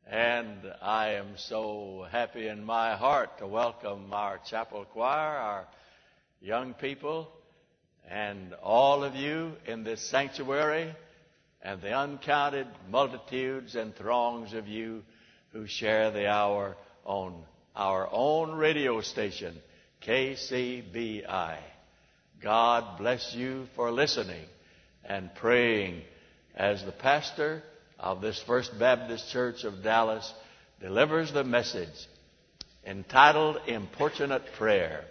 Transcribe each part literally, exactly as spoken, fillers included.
And I am so happy in my heart to welcome our chapel choir, our young people, and all of you in this sanctuary, and the uncounted multitudes and throngs of you who share the hour on our own radio station, K C B I. God bless you for listening and praying as the pastor of this First Baptist Church of Dallas delivers the message entitled Importunate Prayer.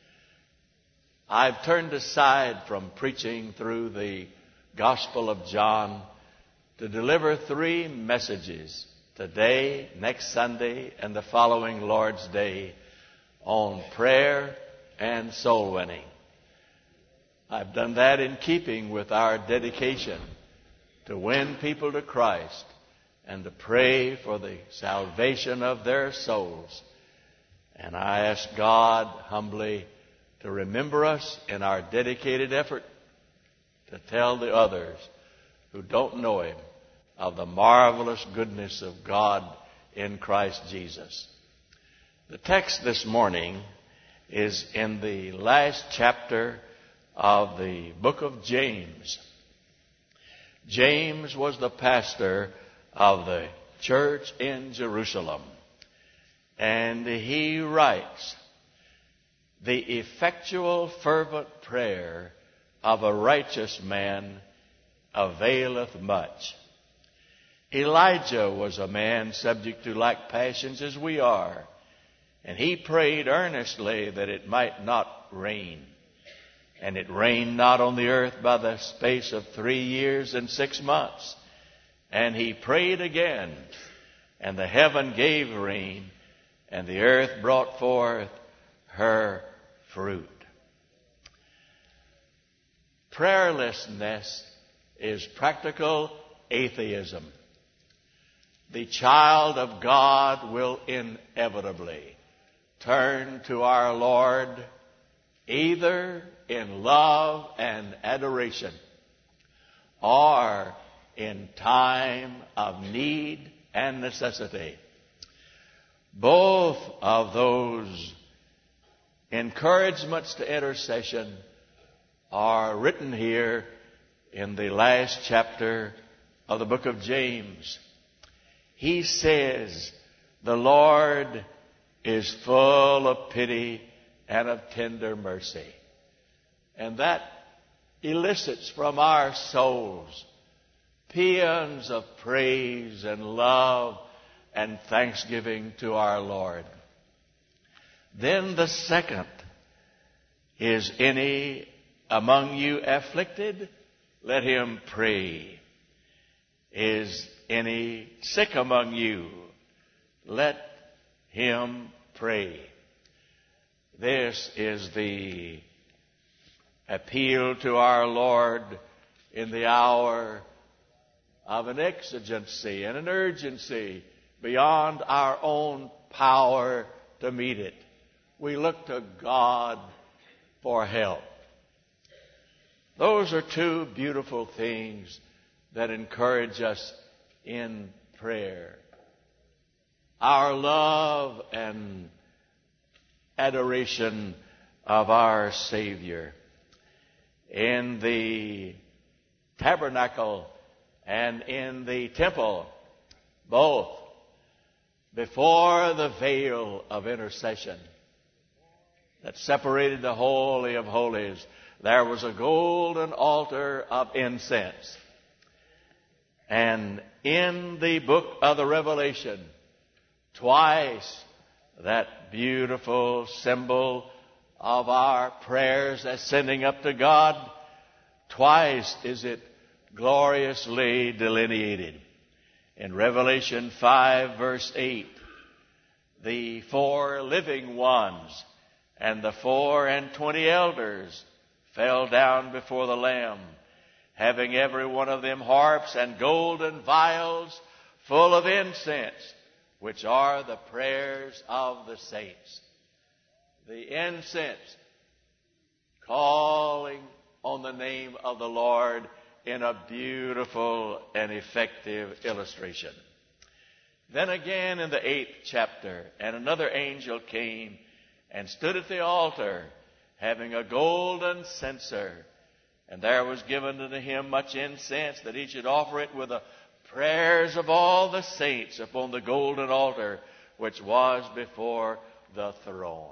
I've turned aside from preaching through the Gospel of John to deliver three messages today, next Sunday, and the following Lord's Day on prayer and soul winning. I've done that in keeping with our dedication to win people to Christ and to pray for the salvation of their souls. And I ask God humbly to remember us in our dedicated effort to tell the others who don't know Him of the marvelous goodness of God in Christ Jesus. The text this morning is in the last chapter of the book of James. James was the pastor of the church in Jerusalem. And he writes, "The effectual fervent prayer of a righteous man availeth much." Elijah was a man subject to like passions as we are, and he prayed earnestly that it might not rain. And it rained not on the earth by the space of three years and six months. And he prayed again, and the heaven gave rain, and the earth brought forth her fruit. Prayerlessness is practical atheism. The child of God will inevitably turn to our Lord either in love and adoration or in time of need and necessity. Both of those encouragements to intercession are written here in the last chapter of the book of James. He says, "The Lord is full of pity and of tender mercy." And that elicits from our souls paeans of praise and love and thanksgiving to our Lord. Then the second is, "Any among you afflicted? Let him pray. Is any sick among you? Let him pray." This is the appeal to our Lord in the hour of an exigency and an urgency beyond our own power to meet it. We look to God for help. Those are two beautiful things that encourage us in prayer. Our love and adoration of our Savior. In the tabernacle and in the temple, both, before the veil of intercession that separated the Holy of Holies, there was a golden altar of incense. And in the book of the Revelation, twice that beautiful symbol of our prayers ascending up to God, twice is it gloriously delineated. In Revelation five, verse eight, the four living ones and the four and twenty elders fell down before the Lamb, having every one of them harps and golden vials full of incense, which are the prayers of the saints. The incense calling on the name of the Lord in a beautiful and effective illustration. Then again in the eighth chapter, and another angel came and stood at the altar, having a golden censer. And there was given unto him much incense, that he should offer it with the prayers of all the saints upon the golden altar, which was before the throne.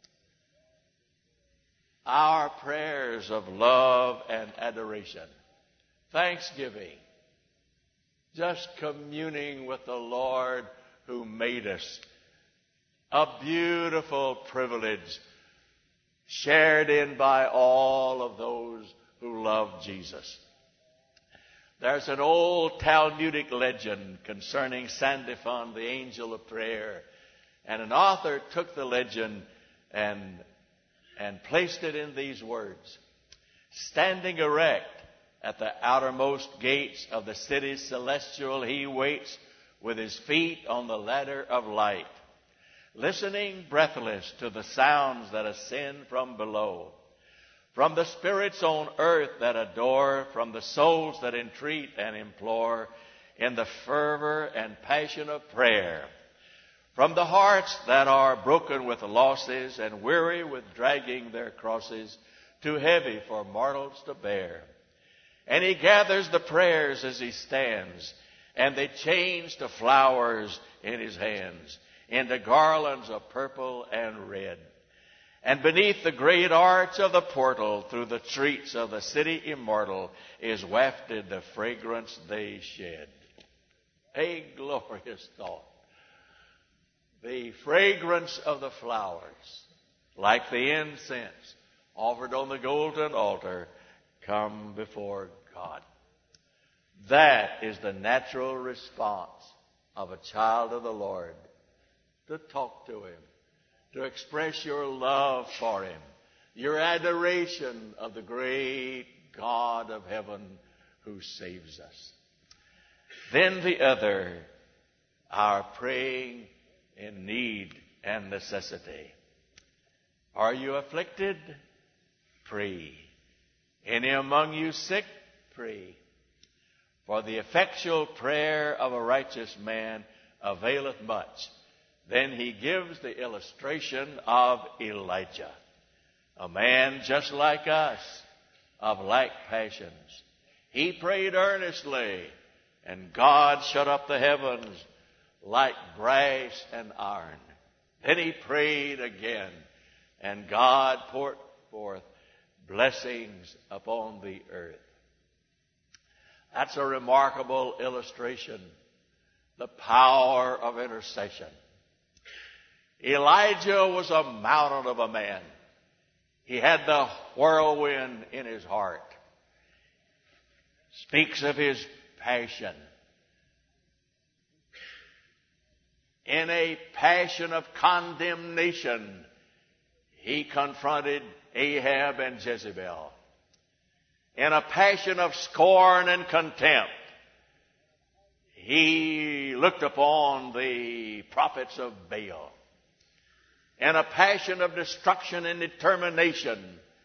Our prayers of love and adoration, thanksgiving, just communing with the Lord who made us. A beautiful privilege shared in by all of those who love Jesus. There's an old Talmudic legend concerning Sandifon, the angel of prayer. And an author took the legend and, and placed it in these words. Standing erect at the outermost gates of the city celestial, he waits with his feet on the ladder of light, listening breathless to the sounds that ascend from below, from the spirits on earth that adore, from the souls that entreat and implore in the fervor and passion of prayer, from the hearts that are broken with losses and weary with dragging their crosses, too heavy for mortals to bear. And he gathers the prayers as he stands, and they change to flowers in his hands, into garlands of purple and red. And beneath the great arch of the portal, through the streets of the city immortal, is wafted the fragrance they shed. A glorious thought. The fragrance of the flowers, like the incense offered on the golden altar, come before God. That is the natural response of a child of the Lord, to talk to him, to express your love for him, your adoration of the great God of heaven who saves us. Then the other, our praying in need and necessity. Are you afflicted? Pray. Any among you sick? Pray. For the effectual prayer of a righteous man availeth much. Then he gives the illustration of Elijah, a man just like us, of like passions. He prayed earnestly, and God shut up the heavens like brass and iron. Then he prayed again, and God poured forth blessings upon the earth. That's a remarkable illustration, the power of intercession. Elijah was a mountain of a man. He had the whirlwind in his heart. Speaks of his passion. In a passion of condemnation, he confronted Ahab and Jezebel. In a passion of scorn and contempt, he looked upon the prophets of Baal. In a passion of destruction and determination,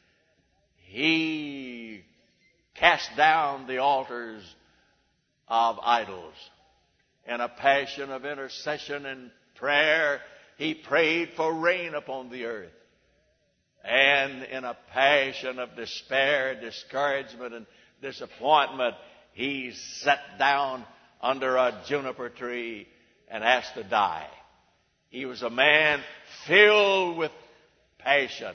he cast down the altars of idols. In a passion of intercession and prayer, he prayed for rain upon the earth. And in a passion of despair, discouragement, and disappointment, he sat down under a juniper tree and asked to die. He was a man filled with passion.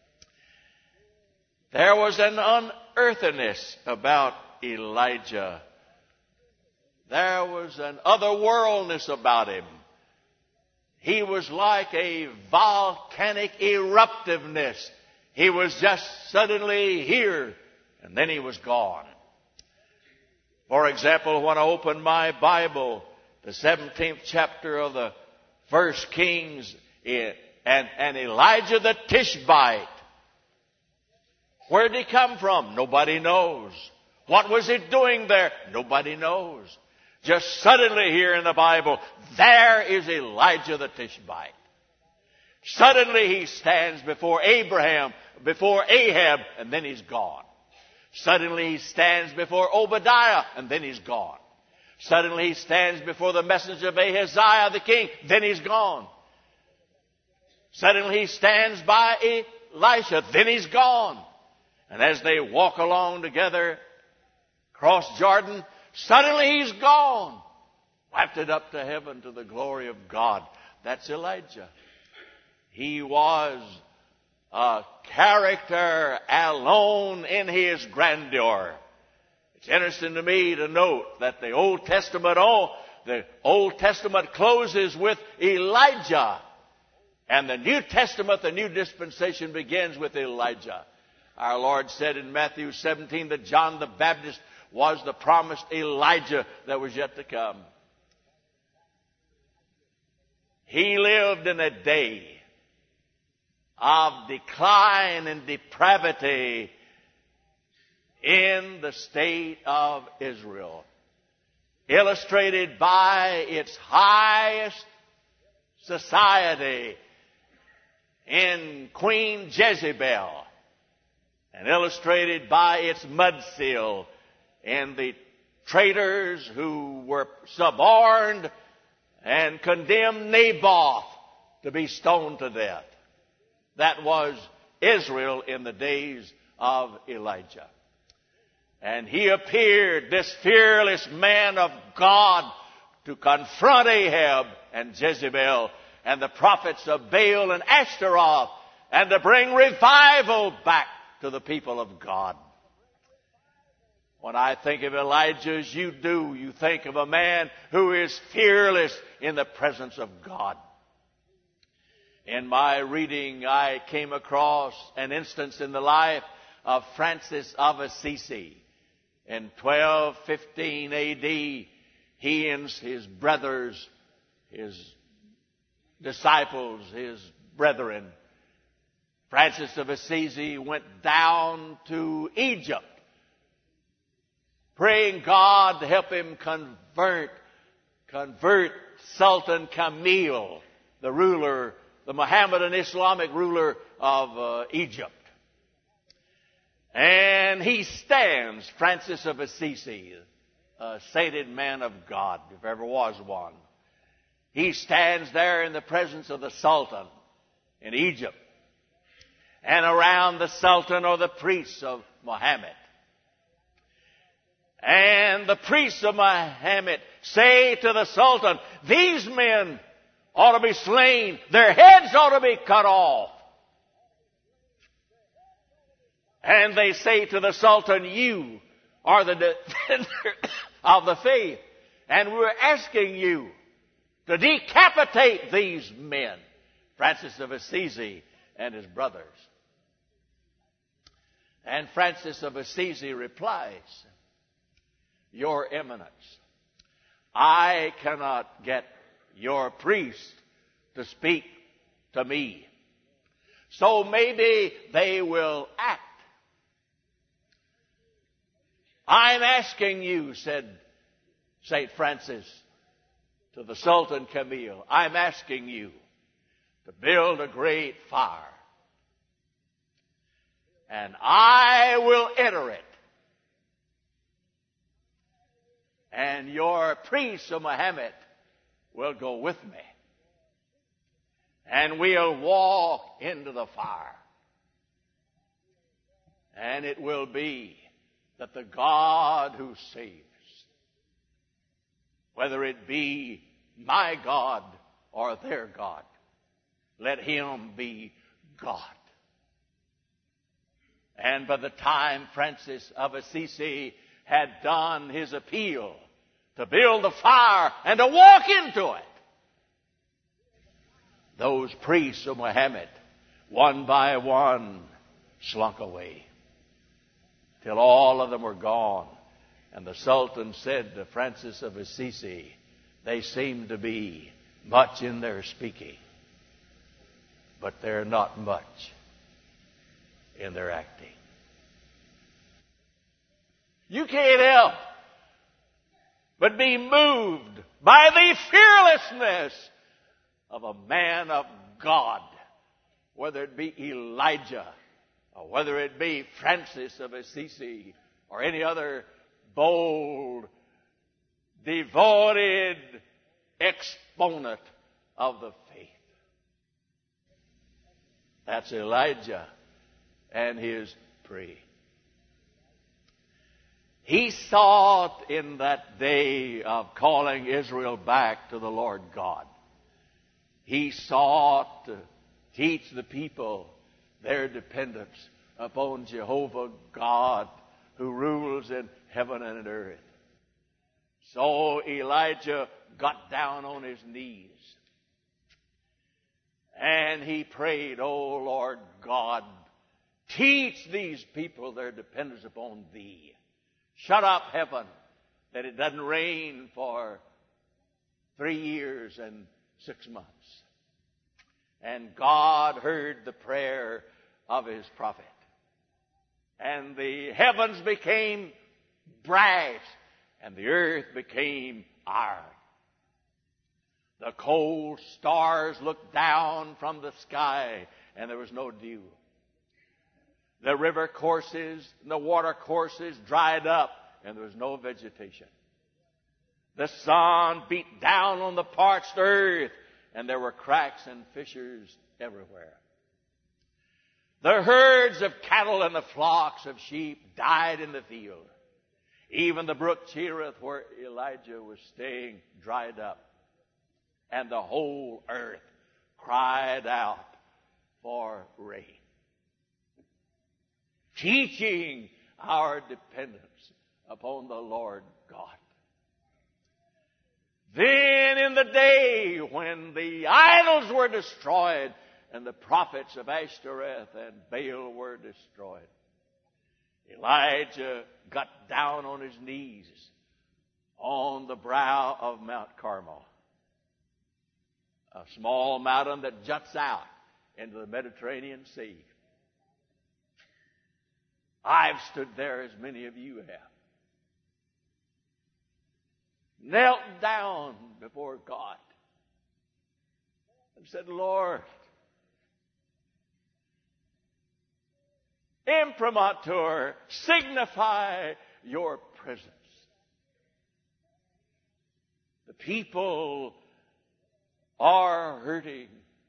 There was an unearthliness about Elijah. There was an otherworldness about him. He was like a volcanic eruptiveness. He was just suddenly here, and then he was gone. For example, when I opened my Bible, the seventeenth chapter of the First Kings, and, and Elijah the Tishbite. Where did he come from? Nobody knows. What was he doing there? Nobody knows. Just suddenly here in the Bible, there is Elijah the Tishbite. Suddenly he stands before Abraham, before Ahab, and then he's gone. Suddenly he stands before Obadiah, and then he's gone. Suddenly he stands before the messenger of Ahaziah the king. Then he's gone. Suddenly he stands by Elisha. Then he's gone. And as they walk along together, cross Jordan, suddenly he's gone. Wafted up to heaven to the glory of God. That's Elijah. He was a character alone in his grandeur. It's interesting to me to note that the Old Testament, oh, the Old Testament closes with Elijah. And the New Testament, the new dispensation, begins with Elijah. Our Lord said in Matthew seventeen that John the Baptist was the promised Elijah that was yet to come. He lived in a day of decline and depravity in the state of Israel, illustrated by its highest society in Queen Jezebel, and illustrated by its mudsill in the traitors who were suborned and condemned Naboth to be stoned to death. That was Israel in the days of Elijah. And he appeared, this fearless man of God, to confront Ahab and Jezebel and the prophets of Baal and Ashtaroth, and to bring revival back to the people of God. When I think of Elijah as you do, you think of a man who is fearless in the presence of God. In my reading, I came across an instance in the life of Francis of Assisi. In twelve fifteen A D, he and his brothers, his disciples, his brethren, Francis of Assisi went down to Egypt, praying God to help him convert, convert Sultan Camille, the ruler, the Mohammedan Islamic ruler of uh, Egypt. And he stands, Francis of Assisi, a sainted man of God, if ever was one. He stands there in the presence of the Sultan in Egypt. And around the Sultan are the priests of Muhammad. And the priests of Muhammad say to the Sultan, these men ought to be slain. Their heads ought to be cut off. And they say to the Sultan, you are the defender of the faith. And we're asking you to decapitate these men. Francis of Assisi and his brothers. And Francis of Assisi replies, Your Eminence, I cannot get your priest to speak to me. So maybe they will act. I'm asking you, said Saint Francis to the Sultan Camille, I'm asking you to build a great fire. And I will enter it. And your priests of Muhammad will go with me. And we'll walk into the fire. And it will be that the God who saves, whether it be my God or their God, let him be God. And by the time Francis of Assisi had done his appeal to build the fire and to walk into it, those priests of Muhammad, one by one, slunk away till all of them were gone. And the Sultan said to Francis of Assisi, they seem to be much in their speaking, but they're not much in their acting. You can't help but be moved by the fearlessness of a man of God, whether it be Elijah or whether it be Francis of Assisi or any other bold, devoted exponent of the faith. That's Elijah and his prayer. He sought in that day of calling Israel back to the Lord God. He sought to teach the people their dependence upon Jehovah God, who rules in heaven and in earth. So Elijah got down on his knees and he prayed, "O Lord God, teach these people their dependence upon Thee. Shut up heaven that it doesn't rain for three years and six months." And God heard the prayer of His prophet. And the heavens became brass, and the earth became iron. The cold stars looked down from the sky, and there was no dew. The river courses and the water courses dried up, and there was no vegetation. The sun beat down on the parched earth, and there were cracks and fissures everywhere. The herds of cattle and the flocks of sheep died in the field. Even the brook Cherith, where Elijah was staying, dried up. And the whole earth cried out for rain. Teaching our dependence upon the Lord God. Then in the day when the idols were destroyed and the prophets of Ashtoreth and Baal were destroyed, Elijah got down on his knees on the brow of Mount Carmel, a small mountain that juts out into the Mediterranean Sea. I've stood there, as many of you have, knelt down before God and said, "Lord, imprimatur, signify your presence." The people are hurting.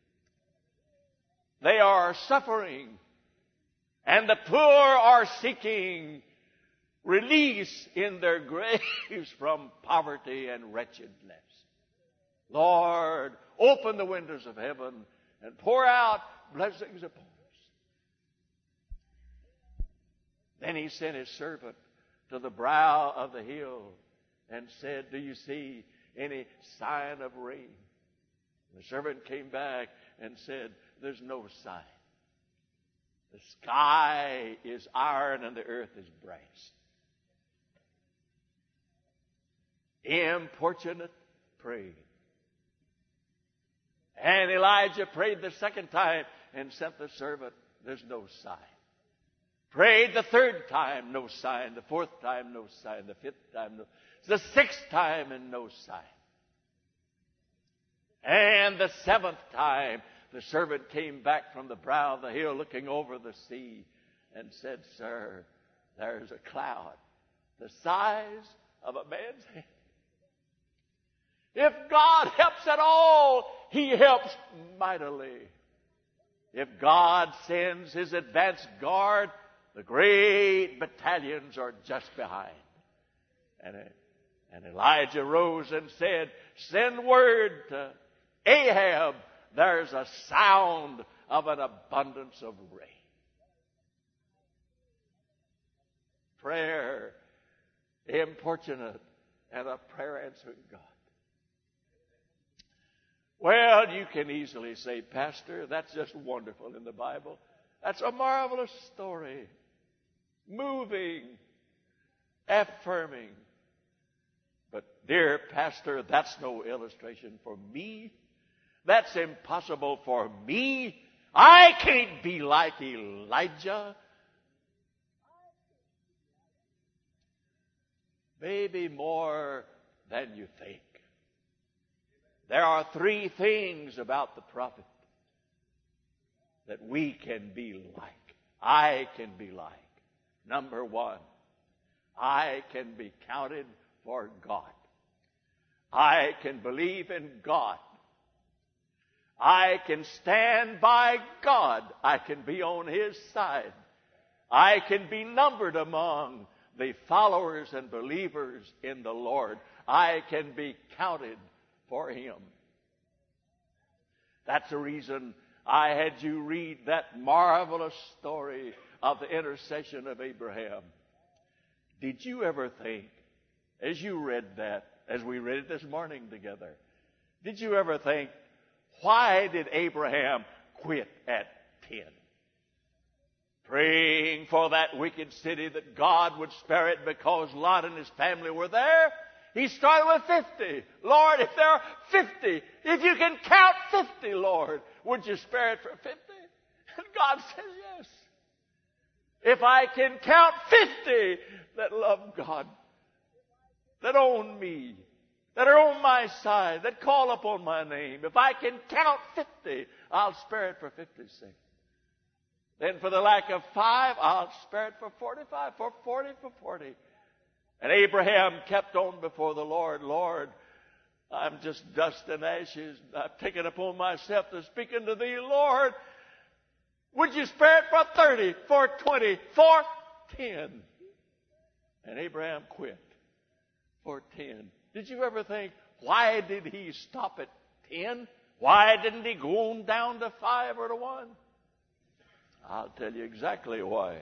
They are suffering. And the poor are seeking release in their graves from poverty and wretchedness. Lord, open the windows of heaven and pour out blessings upon us. Then he sent his servant to the brow of the hill and said, "Do you see any sign of rain?" The servant came back and said, "There's no sign. The sky is iron and the earth is brass." Importunate praying. And Elijah prayed the second time and sent the servant, "There's no sign." Prayed the third time, no sign. The fourth time, no sign. The fifth time, no. The sixth time, and no sign. And the seventh time, the servant came back from the brow of the hill looking over the sea and said, "Sir, there's a cloud the size of a man's hand." If God helps at all, He helps mightily. If God sends His advance guard, the great battalions are just behind. And, and Elijah rose and said, "Send word to Ahab, there's a sound of an abundance of rain." Prayer, importunate, and a prayer answering God. Well, you can easily say, "Pastor, that's just wonderful in the Bible. That's a marvelous story. Moving, affirming." But, dear Pastor, that's no illustration for me. That's impossible for me. I can't be like Elijah. Maybe more than you think. There are three things about the prophet that we can be like. I can be like. Number one, I can be counted for God. I can believe in God. I can stand by God. I can be on His side. I can be numbered among the followers and believers in the Lord. I can be counted for Him. That's the reason I had you read that marvelous story of the intercession of Abraham. Did you ever think, as you read that, as we read it this morning together, did you ever think, why did Abraham quit at ten? Praying for that wicked city that God would spare it because Lot and his family were there. He started with fifty. Lord, if there are fifty, if you can count fifty, Lord, would you spare it for fifty? And God says yes. If I can count fifty that love God, that own me, that are on my side, that call upon my name, if I can count fifty, I'll spare it for fifty's sake. Then for the lack of five, I'll spare it for forty-five, for forty, for forty. And Abraham kept on before the Lord. Lord, I'm just dust and ashes. I've taken upon myself to speak unto Thee, Lord. Would you spare it for thirty, for twenty, for ten? And Abraham quit for ten. Did you ever think, why did he stop at ten? Why didn't he go on down to five or to one? I'll tell you exactly why.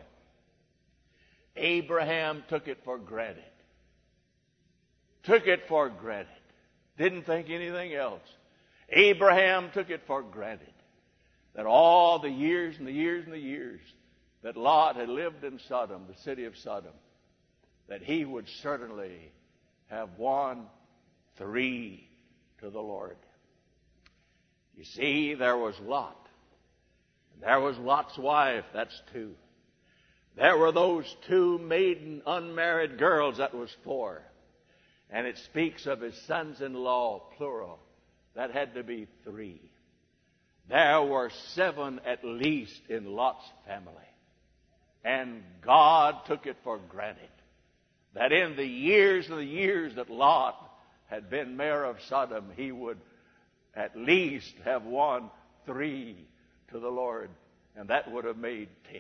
Abraham took it for granted. Took it for granted. Didn't think anything else. Abraham took it for granted that all the years and the years and the years that Lot had lived in Sodom, the city of Sodom, that he would certainly have won three to the Lord. You see, there was Lot. There was Lot's wife, that's two. There were those two maiden unmarried girls, that was four. And it speaks of his sons-in-law, plural. That had to be three. There were seven at least in Lot's family. And God took it for granted that in the years and the years that Lot had been mayor of Sodom, he would at least have won three to the Lord. And that would have made ten.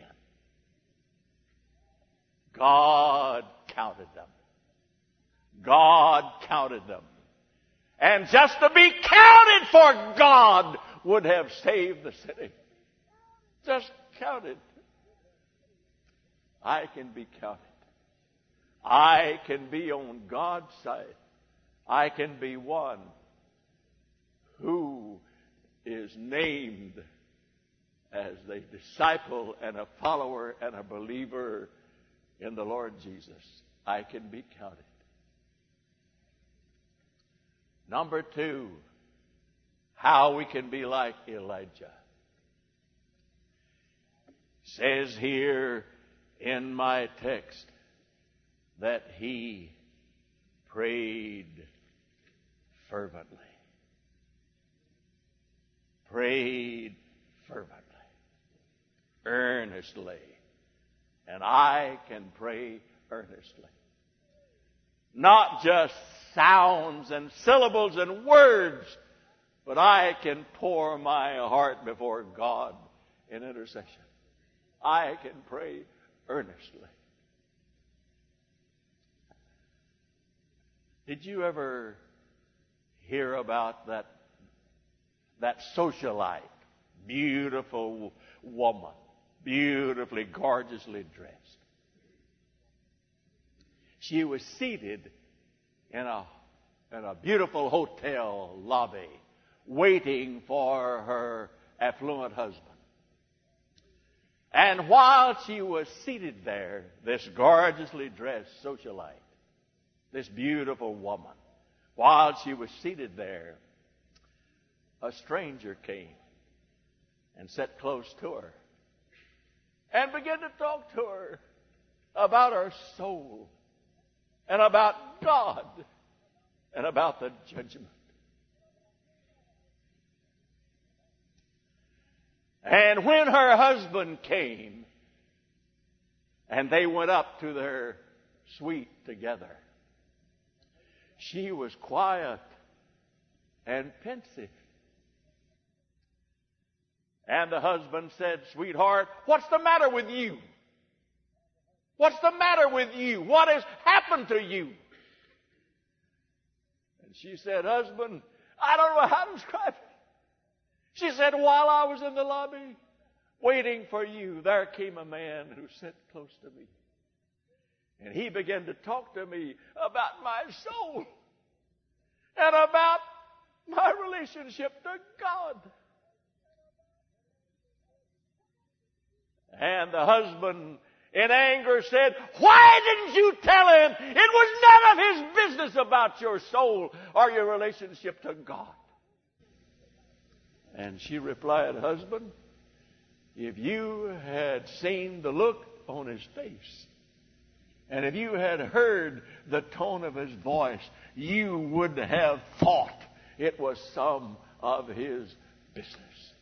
God counted them. God counted them. And just to be counted for God would have saved the city. Just counted. I can be counted. I can be on God's side. I can be one who is named as a disciple and a follower and a believer in the Lord Jesus. I can be counted. Number two, how we can be like Elijah. It says here in my text that he prayed fervently. Prayed fervently. Earnestly. And I can pray earnestly. Not just sounds and syllables and words, but I can pour my heart before God in intercession. I can pray earnestly. Did you ever hear about that, that socialite, beautiful woman, beautifully, gorgeously dressed? She was seated in a, in a beautiful hotel lobby, waiting for her affluent husband. And while she was seated there, this gorgeously dressed socialite, this beautiful woman, while she was seated there, a stranger came and sat close to her and began to talk to her about her soul and about God and about the judgment. And when her husband came and they went up to their suite together, she was quiet and pensive. And the husband said, "Sweetheart, what's the matter with you? What's the matter with you? What has happened to you?" And she said, "Husband, I don't know how to describe it." She said, "While I was in the lobby waiting for you, there came a man who sat close to me. And he began to talk to me about my soul and about my relationship to God." And the husband, in anger, said, "Why didn't you tell him it was none of his business about your soul or your relationship to God?" And she replied, "Husband, if you had seen the look on his face, and if you had heard the tone of his voice, you would have thought it was some of his business."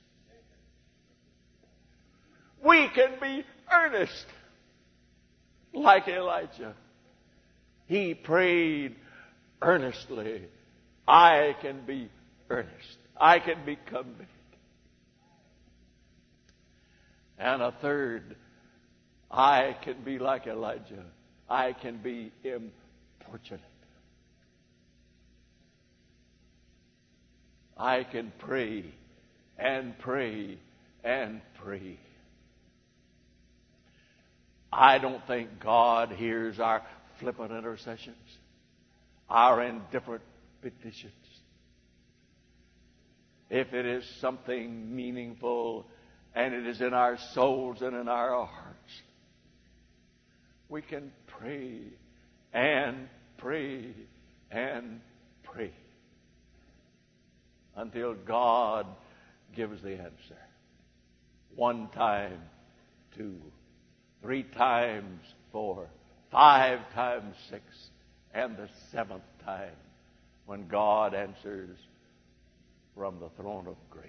We can be earnest like Elijah. He prayed earnestly. I can be earnest. I can be committed. And a third, I can be like Elijah. I can be importunate. I can pray and pray and pray. I don't think God hears our flippant intercessions, our indifferent petitions. If it is something meaningful and it is in our souls and in our hearts, we can pray and pray and pray until God gives the answer. One time, two, three times, four, five times, six, and the seventh time when God answers from the throne of grace.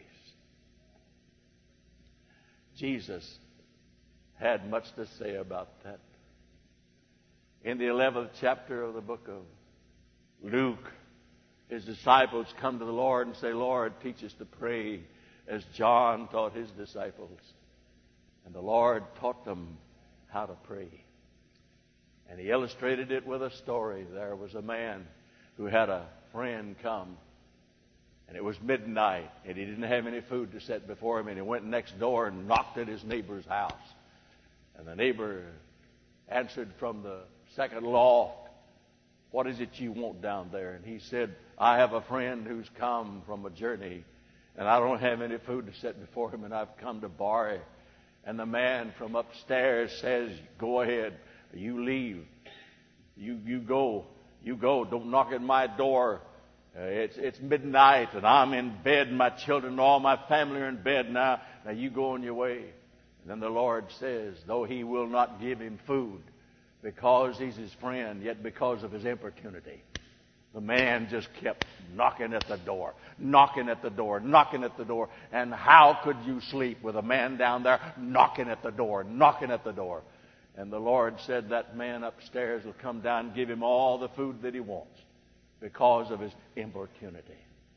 Jesus had much to say about that. In the eleventh chapter of the book of Luke, his disciples come to the Lord and say, "Lord, teach us to pray as John taught his disciples." And the Lord taught them how to pray. And he illustrated it with a story. There was a man who had a friend come, and it was midnight, and he didn't have any food to set before him, and he went next door and knocked at his neighbor's house. And the neighbor answered from the second loft, "What is it you want down there?" And he said, "I have a friend who's come from a journey, and I don't have any food to set before him, and I've come to borrow." And the man from upstairs says, "Go ahead. You leave. You you go. You go. Don't knock at my door. Uh, it's it's midnight, and I'm in bed, and my children and all my family are in bed now. Now you go on your way." And then the Lord says, though he will not give him food because he's his friend, yet because of his importunity, the man just kept knocking at the door, knocking at the door, knocking at the door. And how could you sleep with a man down there knocking at the door, knocking at the door? And the Lord said, that man upstairs will come down and give him all the food that he wants because of his importunity.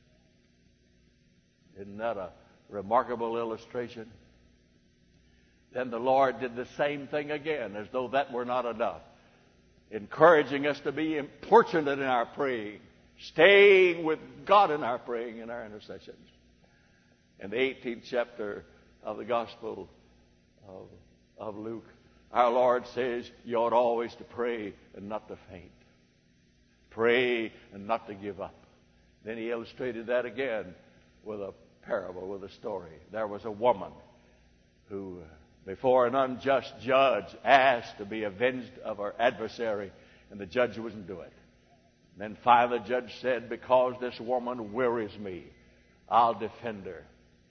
Isn't that a remarkable illustration? Then the Lord did the same thing again, as though that were not enough, encouraging us to be importunate in our praying, staying with God in our praying and our intercessions. In the eighteenth chapter of the Gospel of, of Luke, our Lord says you ought always to pray and not to faint. Pray and not to give up. Then he illustrated that again with a parable, with a story. There was a woman who, before an unjust judge, asked to be avenged of her adversary, and the judge wouldn't do it. And then finally the judge said, because this woman wearies me, I'll defend her.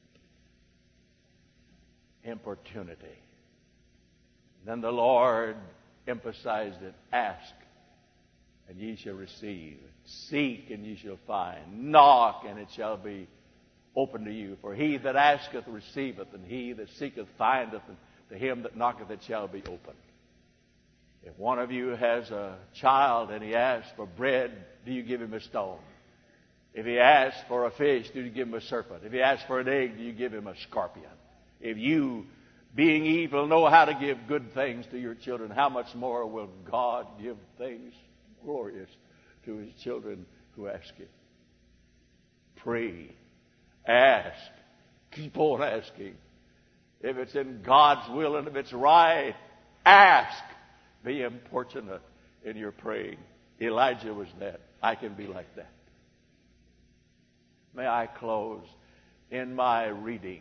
Importunity. Then the Lord emphasized it. Ask, and ye shall receive. Seek, and ye shall find. Knock, and it shall be open to you. For he that asketh receiveth, and he that seeketh findeth, and to him that knocketh it shall be opened. If one of you has a child and he asks for bread, do you give him a stone? If he asks for a fish, do you give him a serpent? If he asks for an egg, do you give him a scorpion? If you, being evil, know how to give good things to your children, how much more will God give things glorious to his children who ask him? Pray. Ask. Keep on asking. If it's in God's will and if it's right, ask. Be importunate in your praying. Elijah was that. I can be like that. May I close in my reading.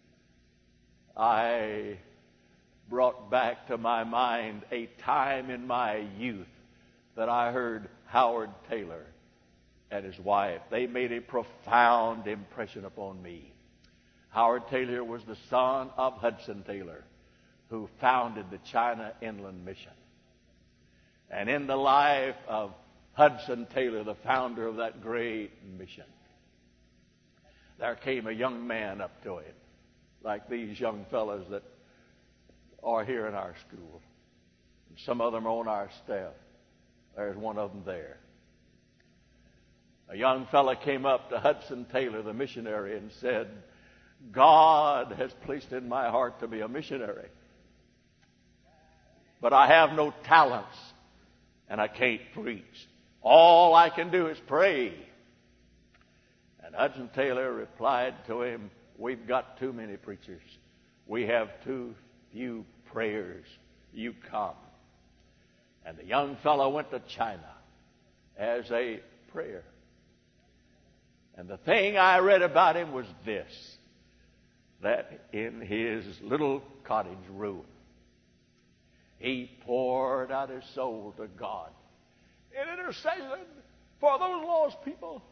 I brought back to my mind a time in my youth that I heard Howard Taylor and his wife. They made a profound impression upon me. Howard Taylor was the son of Hudson Taylor, who founded the China Inland Mission. And in the life of Hudson Taylor, the founder of that great mission, there came a young man up to him, like these young fellows that are here in our school. And some of them are on our staff. There's one of them there. A young fellow came up to Hudson Taylor, the missionary, and said, God has placed in my heart to be a missionary, but I have no talents and I can't preach. All I can do is pray. And Hudson Taylor replied to him, we've got too many preachers. We have too few prayers. You come. And the young fellow went to China as a prayer. And the thing I read about him was this, that in his little cottage room, he poured out his soul to God in intercession for those lost people,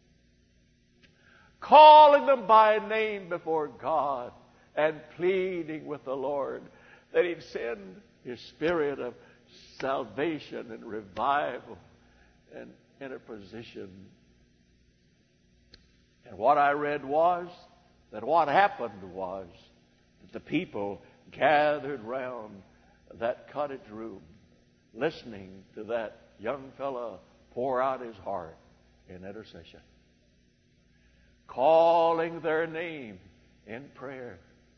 calling them by name before God and pleading with the Lord that he'd send his spirit of salvation and revival and interposition. And what I read was that what happened was that the people gathered round that cottage room, listening to that young fellow pour out his heart in intercession, calling their name in prayer.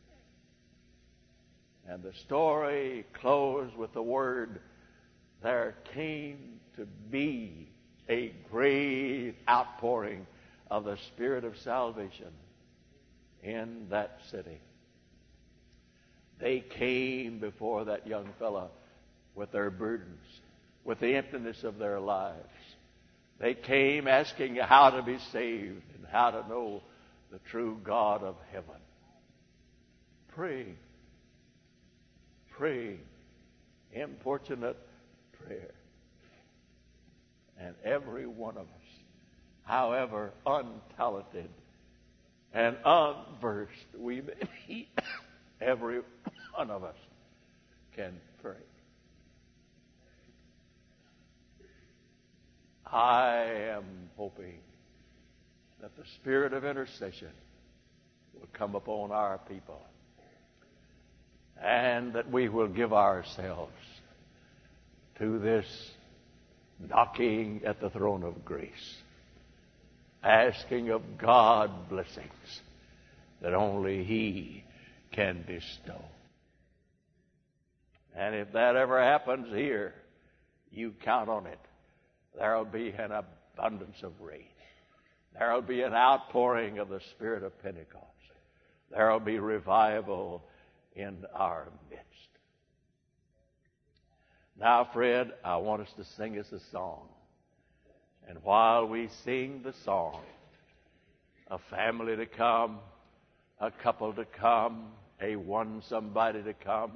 And the story closed with the word, there came to be a great outpouring of the Spirit of salvation in that city. They came before that young fellow with their burdens, with the emptiness of their lives. They came asking how to be saved and how to know the true God of heaven. Praying, praying, importunate prayer. And every one of us, however untalented and unversed we may be, every one of us can pray. I am hoping that the spirit of intercession will come upon our people and that we will give ourselves to this knocking at the throne of grace, asking of God blessings that only He can bestow. And if that ever happens here, you count on it. There'll be an abundance of rain. There'll be an outpouring of the Spirit of Pentecost. There'll be revival in our midst. Now, Fred, I want us to sing us a song. And while we sing the song, a family to come, a couple to come, a one somebody to come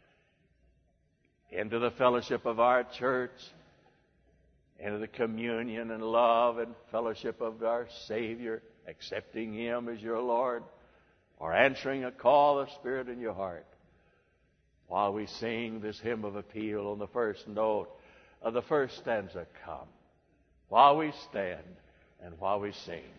into the fellowship of our church, into the communion and love and fellowship of our Savior, accepting Him as your Lord, or answering a call of Spirit in your heart. While we sing this hymn of appeal on the first note of the first stanza, come. While we stand and while we sing.